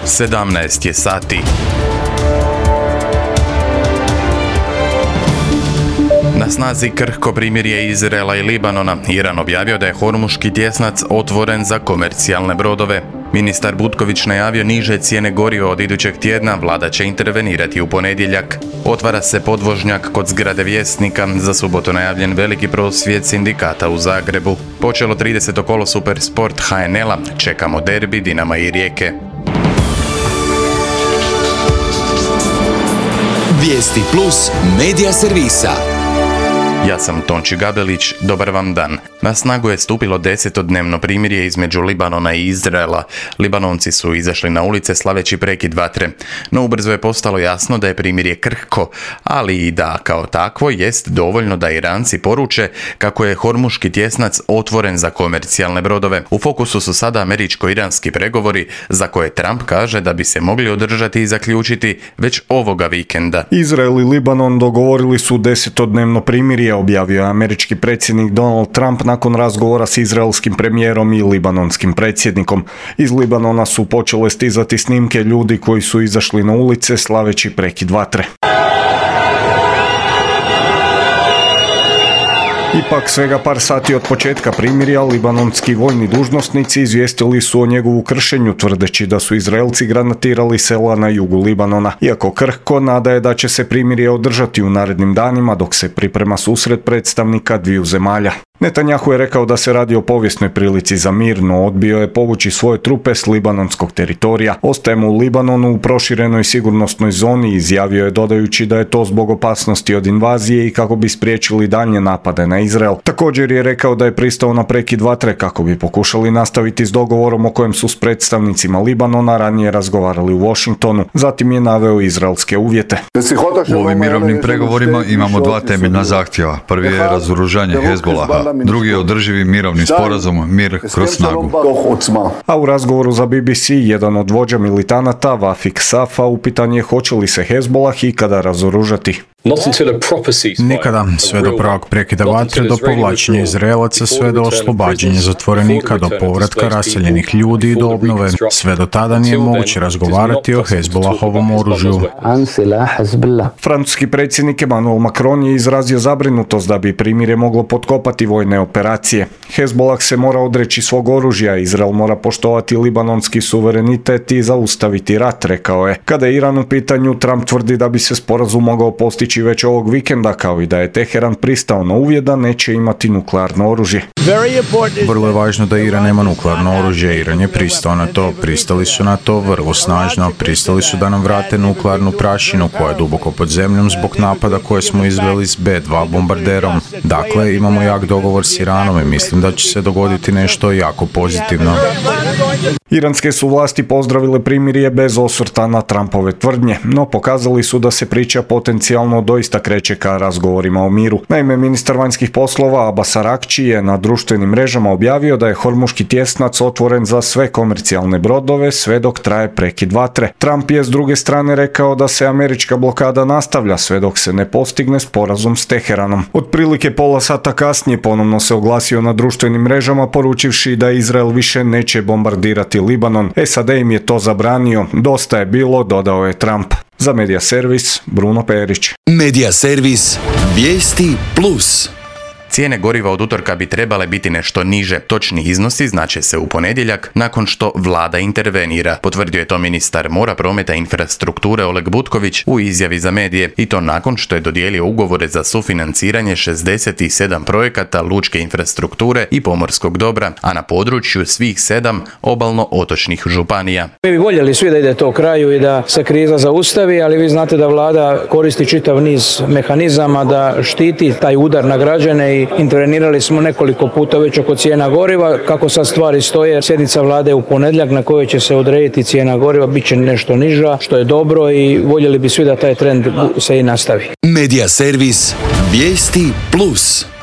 17 je sati. Na snazi krhko primirje Izraela i Libanona. Iran objavio da je Hormuški tjesnac otvoren za komercijalne brodove. Ministar Butković najavio niže cijene goriva od idućeg tjedna, vlada će intervenirati u ponedjeljak. Otvara se podvožnjak kod zgrade Vjesnika, za subotu najavljen veliki prosvjed sindikata u Zagrebu. Počelo 30. kolo Supersport HNL-a, čekamo derbi Dinama i Rijeke. Vijesti Plus medija servisa. Ja sam Tonči Gabelić, dobar vam dan. Na snagu je stupilo 10-dnevno primirje između Libanona i Izraela. Libanonci su izašli na ulice slaveći prekid vatre. No ubrzo je postalo jasno da je primirje krhko, ali i da kao takvo jest dovoljno da Iranci poruče kako je Hormuški tjesnac otvoren za komercijalne brodove. U fokusu su sada američko-iranski pregovori za koje Trump kaže da bi se mogli održati i zaključiti već ovoga vikenda. Izrael i Libanon dogovorili su 10-dnevno primirje, objavio je američki predsjednik Donald Trump nakon razgovora s izraelskim premijerom i libanonskim predsjednikom. Iz Libanona su počele stizati snimke ljudi koji su izašli na ulice slaveći prekid vatre. Ipak, svega par sati od početka primirja, libanonski vojni dužnosnici izvijestili su o njegovu kršenju, tvrdeći da su Izraelci granatirali sela na jugu Libanona. Iako krhko, nada je da će se primirje održati u narednim danima dok se priprema susret predstavnika dviju zemalja. Netanjahu je rekao da se radi o povijesnoj prilici za mir, no odbio je povući svoje trupe s libanonskog teritorija. Ostajemo u Libanonu u proširenoj sigurnosnoj zoni, izjavio je dodajući da je to zbog opasnosti od invazije i kako bi spriječili daljnje napade na Izrael. Također je rekao da je pristao na prekid vatre kako bi pokušali nastaviti s dogovorom o kojem su s predstavnicima Libanona ranije razgovarali u Washingtonu. Zatim je naveo izraelske uvjete. U ovim mirovnim pregovorima imamo dva temeljna zahtjeva. Prvi je razoružanje Hezbolaha. Drugi je održivi mirovni sporazum, mir kroz snagu. A u razgovoru za BBC, jedan od vođa militanata, Vafik Safa, upitan je hoće li se Hezbolah ikada razoružati. Nikada, sve do prvog prekida vatre, do povlačenja Izraelaca, sve do oslobađanja zatvorenika, do povratka raseljenih ljudi i do obnove. Sve do tada nije moguće razgovarati o Hezbolahovom oružju. Francuski predsjednik Emmanuel Macron je izrazio zabrinutost da bi primirje moglo potkopati vojne operacije. Hezbolah se mora odreći svog oružja, Izrael mora poštovati libanonski suverenitet i zaustaviti rat, rekao je. Kada je Iran u pitanju, Trump tvrdi da bi se sporazum mogao postići već ovog vikenda, kao i da je Teheran pristao na uvjet da neće imati nuklearno oružje. Vrlo je važno da Iran nema nuklearno oružje. Iran je pristao na to, pristali su na to vrlo snažno, pristali su da nam vrate nuklearnu prašinu koja je duboko pod zemljom zbog napada koje smo izveli s B-2 bombarderom. Dakle, imamo jak dogovor s Iranom i mislim da će se dogoditi nešto jako pozitivno. Iranske su vlasti pozdravile primirje bez osvrta na Trumpove tvrdnje, no pokazali su da se priča potencijalno doista kreće ka razgovorima o miru. Naime, ministar vanjskih poslova Abbas Araghči je na društvenim mrežama objavio da je Hormuški tjesnac otvoren za sve komercijalne brodove sve dok traje prekid vatre. Trump je s druge strane rekao da se američka blokada nastavlja sve dok se ne postigne sporazum s Teheranom. Otprilike pola sata kasnije ponovno se oglasio na društvenim mrežama poručivši da Izrael više neće bombardirati Libanon. SAD im je to zabranio. Dosta je bilo, dodao je Trump. Za Medija servis, Bruno Perić. Medija servis, Vijesti Plus. Cijene goriva od utorka bi trebale biti nešto niže. Točni iznosi znače se u ponedjeljak nakon što vlada intervenira. Potvrdio je to ministar mora, prometa i infrastrukture Oleg Butković u izjavi za medije i to nakon što je dodijelio ugovore za sufinanciranje 67 projekata lučke infrastrukture i pomorskog dobra, a na području svih 7 obalno-otočnih županija. Mi bi voljeli svi da ide to kraju i da se kriza zaustavi, ali vi znate da vlada koristi čitav niz mehanizama da štiti taj udar na građane i intervenirali smo nekoliko puta već oko cijena goriva. Kako sad stvari stoje, sjednica vlade u ponedjeljak na kojoj će se odrediti cijena goriva bit će nešto niža, što je dobro i voljeli bi svi da taj trend se i nastavi. Medija servis, Vijesti Plus.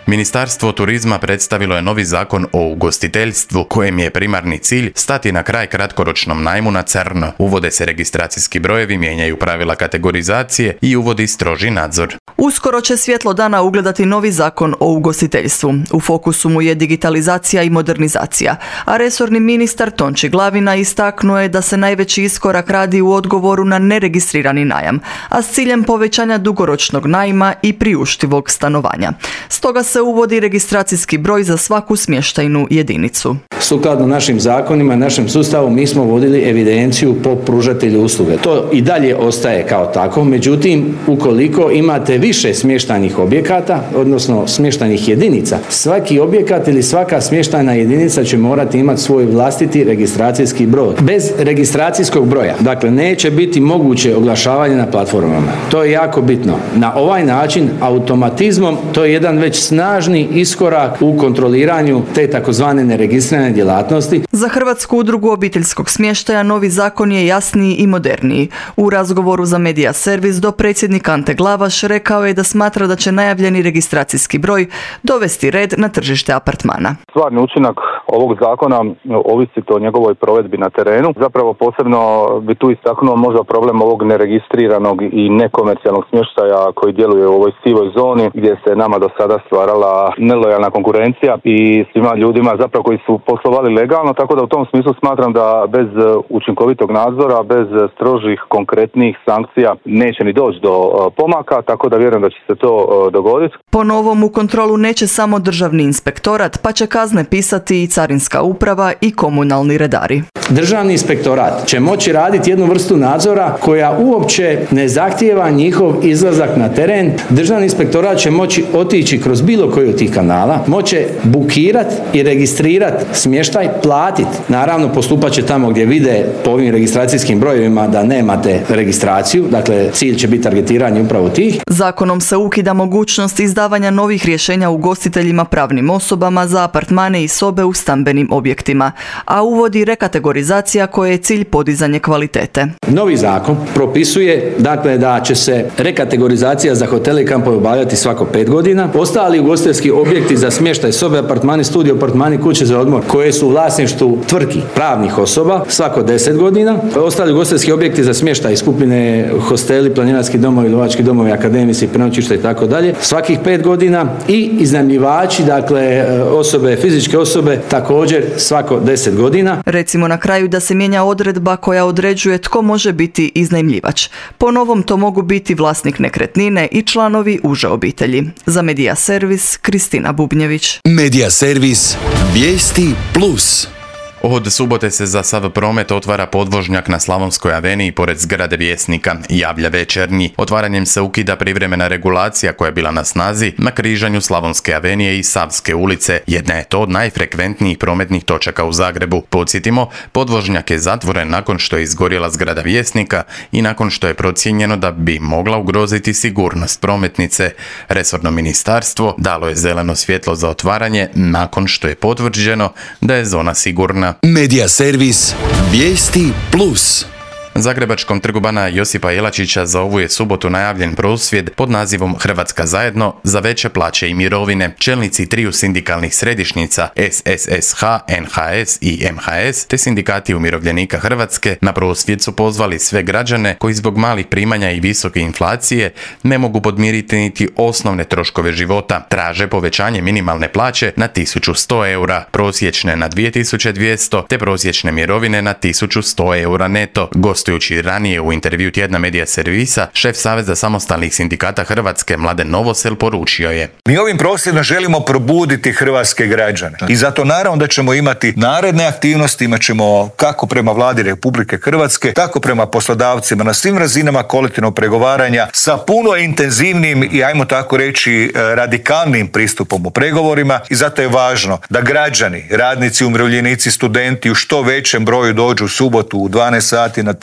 Ministarstvo turizma predstavilo je novi zakon o ugostiteljstvu, kojem je primarni cilj stati na kraj kratkoročnom najmu na crno. Uvode se registracijski brojevi, mijenjaju pravila kategorizacije i uvodi stroži nadzor. Uskoro će svjetlo dana ugledati novi zakon o ugostiteljstvu. U fokusu mu je digitalizacija i modernizacija, a resorni ministar Tonči Glavina istaknuo je da se najveći iskorak radi u odgovoru na neregistrirani najam, a s ciljem povećanja dugoročnog najma i priuštivog stanovanja. Stoga se uvodi registracijski broj za svaku smještajnu jedinicu. Sukladno našim zakonima i našem sustavu mi smo vodili evidenciju po pružatelju usluge. To i dalje ostaje kao tako, međutim, ukoliko imate više smještajnih objekata, odnosno smještajnih jedinica, svaki objekat ili svaka smještajna jedinica će morati imati svoj vlastiti registracijski broj. Bez registracijskog broja, dakle, neće biti moguće oglašavanje na platformama. To je jako bitno. Na ovaj način, automatizmom, to je jedan već snažni iskorak u kontroliranju te takozvane neregistrirane djelatnosti. Za Hrvatsku udrugu obiteljskog smještaja novi zakon je jasniji i moderniji. U razgovoru za Media Servis dopredsjednik Ante Glavaš rekao je da smatra da će najavljeni registracijski broj dovesti red na tržište apartmana. Stvarni učinak ovog zakona ovisi o njegovoj provedbi na terenu. Zapravo posebno bi tu istaknuo možda problem ovog neregistriranog i nekomercijalnog smještaja koji djeluje u ovoj sivoj zoni gdje se nama do sada stvarala nelojalna konkurencija i svima ljudima zapravo koji su poslovali legalno, tako da u tom smislu smatram da bez učinkovitog nadzora, bez strožih konkretnih sankcija neće ni doći do pomaka, tako da vjerujem da će se to dogoditi. Po novom u kontrolu neće samo državni inspektorat, pa će kazne pisati i carinska uprava i komunalni redari. Državni inspektorat će moći raditi jednu vrstu nadzora koja uopće ne zahtijeva njihov izlazak na teren. Državni inspektorat će moći otići kroz bilo koji od tih kanala, moće bukirati i registrirati smještaj, platiti. Naravno, postupat će tamo gdje vide po ovim registracijskim brojevima da nemate registraciju, dakle cilj će biti targetiranje upravo tih. Zakonom se ukida mogućnost izdavanja novih rješenja ugostiteljima pravnim osobama za apartmane i sobe u stambenim objektima, a uvodi rekategorizacija koja je cilj podizanje kvalitete. Novi zakon propisuje dakle da će se rekategorizacija za hotele i kampove obavljati svako 5 godina. Ostali ugostiteljski objekti za smještaj, sobe, apartmani, studije, apartmani, kuće za odmor koje su u vlasništvu tvrtki pravnih osoba svako 10 godina. Ostali ugostiteljski objekti za smještaj, skupine, hosteli, planinarski domovi, lovački domovi, akademici, prenoćišta i tako dalje, svakih 5 godina i iznajmljivači, dakle osobe, fizičke osobe, također svako 10 godina. Recimo na kraju da se mijenja odredba koja određuje tko može biti iznajmljivač. Po novom to mogu biti vlasnik nekretnine i članovi uže obitelji. Za Media Servis, Kristina Bubnjević. Media Servis, vijesti plus. Od subote se za sav promet otvara podvožnjak na Slavonskoj aveniji pored zgrade Vjesnika, javlja Večernji. Otvaranjem se ukida privremena regulacija koja je bila na snazi na križanju Slavonske avenije i Savske ulice. Jedna je to od najfrekventnijih prometnih točaka u Zagrebu. Podsjetimo, podvožnjak je zatvoren nakon što je izgorjela zgrada Vjesnika i nakon što je procijenjeno da bi mogla ugroziti sigurnost prometnice. Resorno ministarstvo dalo je zeleno svjetlo za otvaranje nakon što je potvrđeno da je zona sigurna. Media Servis, vijesti plus. Zagrebačkom trgu bana Josipa Jelačića za ovu je subotu najavljen prosvjed pod nazivom Hrvatska zajedno za veće plaće i mirovine. Čelnici triju sindikalnih središnjica SSSH, NHS i MHS te sindikati umirovljenika Hrvatske na prosvjed su pozvali sve građane koji zbog malih primanja i visoke inflacije ne mogu podmiriti niti osnovne troškove života. Traže povećanje minimalne plaće na 1100 eura, prosječne na 2200 te prosječne mirovine na 1100 eura neto. Gostujući ranije u intervju tjedna Media Servisa, šef Saveza samostalnih sindikata Hrvatske Mladen Novosel poručio je: Mi ovim prosvjedom želimo probuditi hrvatske građane i zato naravno da ćemo imati naredne aktivnosti, imat ćemo kako prema Vladi Republike Hrvatske, tako prema poslodavcima na svim razinama kolektivnog pregovaranja sa puno intenzivnim i ajmo tako reći radikalnim pristupom u pregovorima i zato je važno da građani, radnici, umirovljenici, studenti u što većem broju dođu u subotu u 12 sati na trg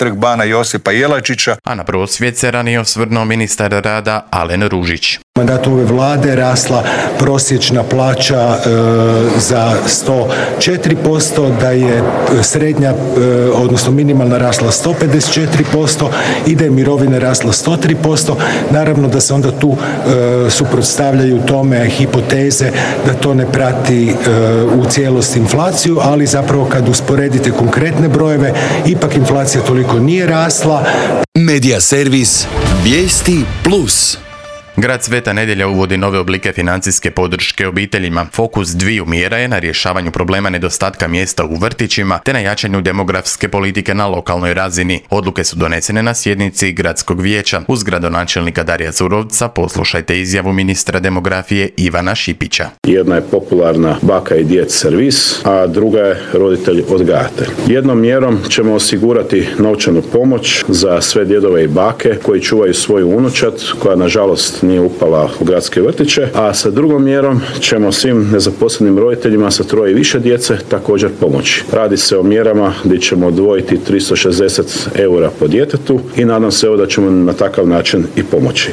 trg Bana Josipa Jelačića. A na prosvjed se ranije osvrnuo ministar rada Alen Ružić. U mandatu ove vlade rasla prosječna plaća za 104%, da je srednja, odnosno minimalna rasla 154% i da je mirovina rasla 103%. Naravno da se onda tu suprotstavljaju tome hipoteze da to ne prati u cijelosti inflaciju, ali zapravo kad usporedite konkretne brojeve, ipak inflacija toliko nije rasla. Medija servis Vijesti Plus. Grad Sveta Nedjelja uvodi nove oblike financijske podrške obiteljima. Fokus dviju mjera je na rješavanju problema nedostatka mjesta u vrtićima te na jačanju demografske politike na lokalnoj razini. Odluke su donesene na sjednici gradskog vijeća. Uz gradonačelnika Darija Zurovca poslušajte izjavu ministra demografije Ivana Šipića. Jedna je popularna baka i djed servis, a druga je roditelj odgajatelj. Jednom mjerom ćemo osigurati novčanu pomoć za sve djedove i bake koji čuvaju svoju unučad, koja nažalost nije upala u gradske vrtiće, a sa drugom mjerom ćemo svim nezaposlenim roditeljima sa 3 i više djece također pomoći. Radi se o mjerama gdje ćemo odvojiti 360 eura po djetetu i nadam se da ćemo na takav način i pomoći.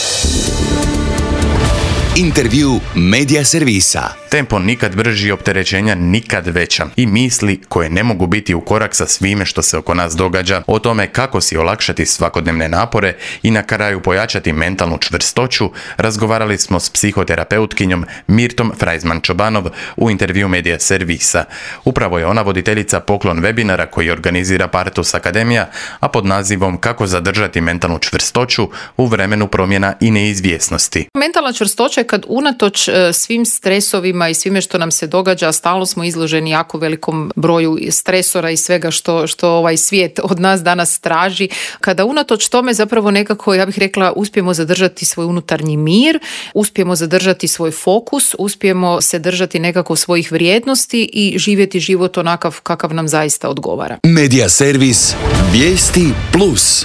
Intervju Medija servisa. Tempo nikad brži, opterećenja nikad veća i misli koje ne mogu biti u korak sa svime što se oko nas događa. O tome kako si olakšati svakodnevne napore i na kraju pojačati mentalnu čvrstoću razgovarali smo s psihoterapeutkinjom Mirtom Frajzman-Čobanov u intervju Medija servisa. Upravo je ona voditeljica poklon webinara koji organizira Partus Akademija, a pod nazivom Kako zadržati mentalnu čvrstoću u vremenu promjena i neizvjesnosti. Mentalna čvrstoća je kad unatoč svim stresovima i svime što nam se događa, stalno smo izloženi jako velikom broju stresora i svega što ovaj svijet od nas danas traži. Kada unatoč tome zapravo nekako, ja bih rekla, uspijemo zadržati svoj unutarnji mir, uspijemo zadržati svoj fokus, uspijemo se držati nekako svojih vrijednosti i živjeti život onakav kakav nam zaista odgovara. Medija servis Vijesti Plus.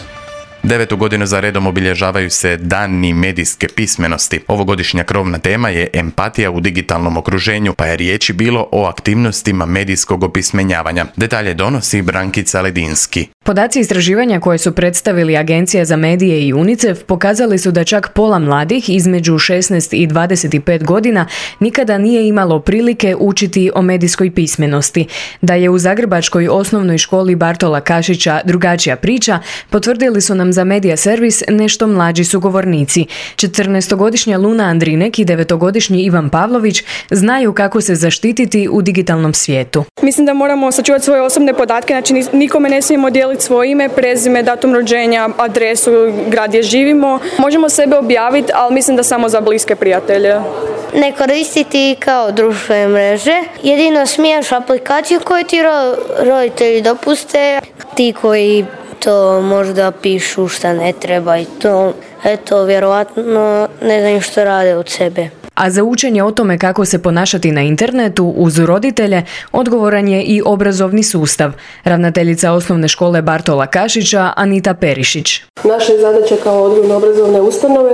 9. godinu za redom obilježavaju se dani medijske pismenosti. Ovogodišnja krovna tema je empatija u digitalnom okruženju, pa je riječi bilo o aktivnostima medijskog opismenjavanja. Detalje donosi Brankica Ledinski. Podaci istraživanja koje su predstavili Agencija za medije i UNICEF pokazali su da čak pola mladih između 16 i 25 godina nikada nije imalo prilike učiti o medijskoj pismenosti. Da je u zagrebačkoj osnovnoj školi Bartola Kašića drugačija priča, potvrdili su nam za Medija servis nešto mlađi sugovornici. 14-godišnja Luna Andrinek i 9-godišnji Ivan Pavlović znaju kako se zaštititi u digitalnom svijetu. Mislim da moramo sačuvati svoje osobne podatke, znači nikome ne smijemo dijeliti svoje ime, prezime, datum rođenja, adresu, grad gdje živimo. Možemo sebe objaviti, ali mislim da samo za bliske prijatelje. Ne koristiti kao društvene mreže. Jedino smiješ aplikaciju koju ti roditelji dopuste. Ti koji to možda pišu šta ne treba i to, eto, vjerovatno ne znam što rade od sebe. A za učenje o tome kako se ponašati na internetu uz roditelje odgovoran je i obrazovni sustav. Ravnateljica osnovne škole Bartola Kašića Anita Perišić. Naša je zadaća kao odgojno-obrazovne ustanove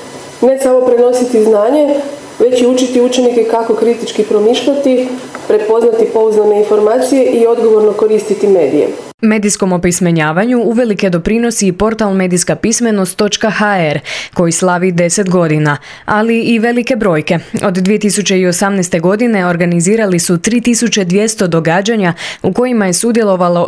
ne samo prenositi znanje, već i učiti učenike kako kritički promišljati, prepoznati pouzdane informacije i odgovorno koristiti medije. Medijskom opismenjavanju uvelike doprinosi i portal medijskapismenost.hr koji slavi 10 godina, ali i velike brojke. Od 2018. godine organizirali su 3200 događanja u kojima je sudjelovalo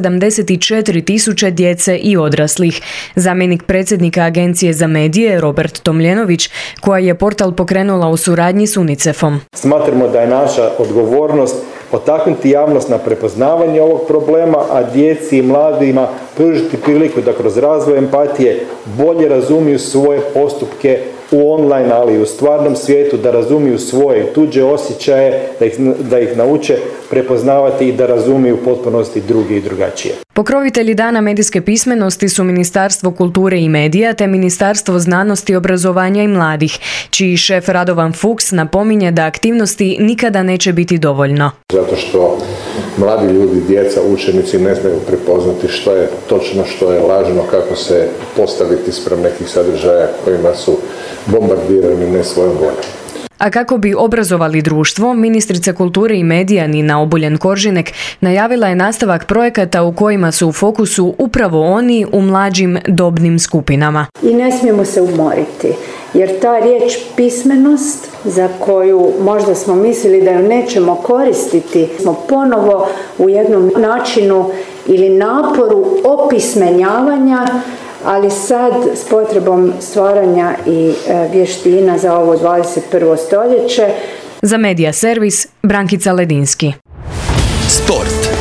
174.000 djece i odraslih. Zamjenik predsjednika Agencije za medije Robert Tomljenović, koja je portal pokrenula u suradnji s UNICEF-om. Smatramo da je naša odgovornost potaknuti javnost na prepoznavanje ovog problema, a djeci i mladima pružiti priliku da kroz razvoj empatije bolje razumiju svoje postupke u online, ali i u stvarnom svijetu, da razumiju svoje tuđe osjećaje, da ih nauče prepoznavati i da razumiju u potpunosti drugi i drugačije. Pokrovitelji Dana medijske pismenosti su Ministarstvo kulture i medija te Ministarstvo znanosti, obrazovanja i mladih, čiji šef Radovan Fuchs napominje da aktivnosti nikada neće biti dovoljno. Zato što mladi ljudi, djeca, učenici ne znaju prepoznati što je točno, što je lažno, kako se postaviti spram nekih sadržaja kojima su bombardirani ne svojom voljom. A kako bi obrazovali društvo, ministrica kulture i medija Nina Obuljen-Koržinek najavila je nastavak projekata u kojima su u fokusu upravo oni u mlađim dobnim skupinama. I ne smijemo se umoriti, jer ta riječ pismenost, za koju možda smo mislili da ju nećemo koristiti, smo ponovo u jednom načinu ili naporu opismenjavanja, ali sad s potrebom stvaranja i vještina za ovo 21. stoljeće. Za Medija servis, Brankica Ledinski. Sport.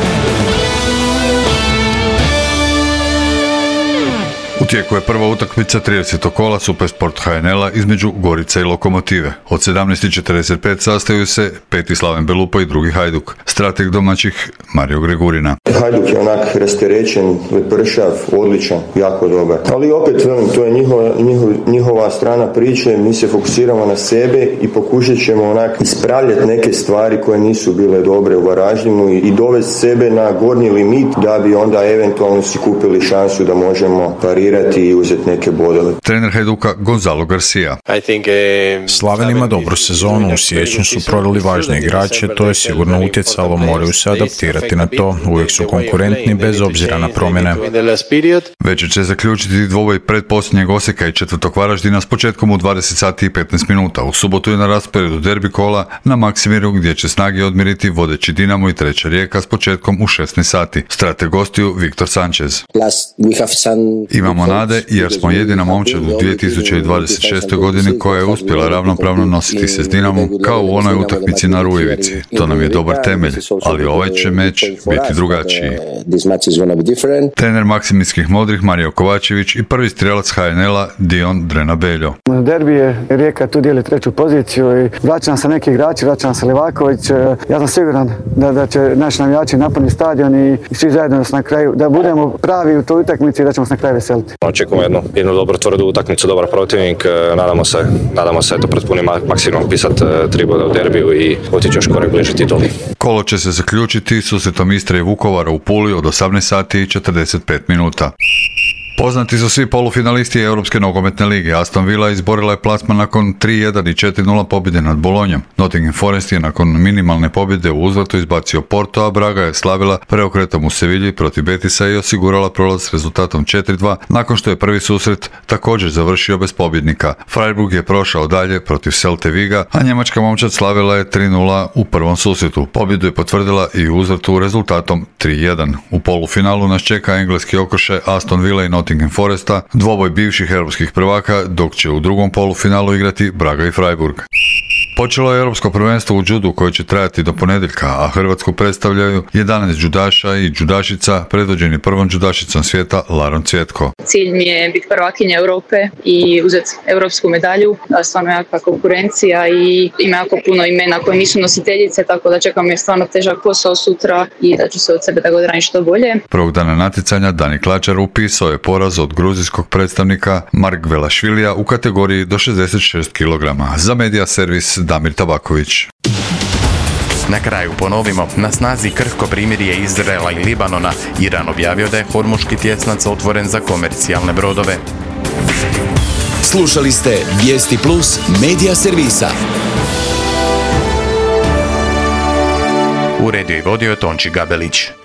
U tijeku je prva utakmica 30. kola Supersport HNL-a između Gorice i Lokomotive. Od 17:45 sastaju se peti Slaven Belupo i drugi Hajduk. Strateg domaćih Mario Gregurina. Hajduk je onak rasterećen, lepršav, odličan, jako dobar. Ali opet, to je njihova strana priče, mi se fokusiramo na sebe i pokušat ćemo onak ispravljati neke stvari koje nisu bile dobre u Varaždinu i dovesti sebe na gornji limit da bi onda eventualno si kupili šansu da možemo parirati i uzeti neke bodove. Trener Hajduka Gonzalo Garcia. Slaven ima dobru sezonu, u siječnju su prodali važne igrače, to je sigurno utjecalo, moraju se adaptirati na to, uvijek su konkurentni bez obzira na promjene. Večer će zaključiti dvoboj predposljednjeg Osijeka i četvrtog Varaždina s početkom u 20:15. U subotu je na rasporedu derbi kola na Maksimiru gdje će snage odmiriti vodeći Dinamo i treća Rijeka s početkom u 16 sati. Strateg gostiju Viktor Sanchez. Imamo nade jer smo jedina momčad u 2026. godini koja je uspjela ravnopravno nositi se s Dinamom kao u onoj utakmici na Rujevici. To nam je dobar temelj, ali ovaj će meč biti drugačiji. Trener Maksimirskih modrih Mario Kovačević i prvi strijelac HNL-a Dion Drenabeljo. Derbi je Rijeka tu dijeli treću poziciju i vraća nam se neki igrači, vraća nam se Livaković. Ja sam siguran da će naši navijači napuniti stadion i svi zajedno na kraju, da budemo pravi u toj utakmici i da ćemo se na kraju veseliti. Očekujemo jednu dobru tvrdu utakmicu, dobar protivnik. Nadamo se pred punim maksimumom pisati 3 boda u derbiju i otići još korak bliže tituli. Kolo će se zaključiti susretom Istre i Vukovara u Puli od 18:45. Poznati su svi polufinalisti Europske nogometne lige. Aston Villa izborila je plasman nakon 3-1 i 4-0 pobjede nad Bolonjom. Nottingham Forest je nakon minimalne pobjede u uzvratu izbacio Porto, a Braga je slavila preokretom u Sevilji protiv Betisa i osigurala prolaz s rezultatom 4-2 nakon što je prvi susret također završio bez pobjednika. Freiburg je prošao dalje protiv Celte Viga, a njemačka momčad slavila je 3-0 u prvom susretu. Pobjedu je potvrdila i u uzvratu rezultatom 3-1. U polufinalu nas čeka engleski okršaj Aston Villa i Nottingham Foresta, dvoboj bivših europskih prvaka, dok će u drugom polufinalu igrati Braga i Freiburg. Počelo je europsko prvenstvo u judu koje će trajati do ponedjeljka, a Hrvatsku predstavljaju 11 judaša i judašica predvođeni prvom judašicom svijeta Larom Cvjetko. Cilj mi je biti prvakinja Europe i uzeti europsku medalju. Stvarno jaka konkurencija i ima jako puno imena koje nisu nositeljice, tako da čekam je stvarno težak posao sutra i da ću se od sebe da ga odradim što bolje. Prvog dana natjecanja Dani Klačar upisao je poraz od gruzijskog predstavnika Margvelašvilija u kategoriji do 66 kg. Za Medija servis Damir Tabaković. Na kraju ponovimo, na snazi krhko primirje Izraela i Libanona. Iran objavio da je Hormuški tjesnac otvoren za komercijalne brodove. Slušali ste Vijesti Plus Medija servisa. Uredio i vodio Tonči Gabelić.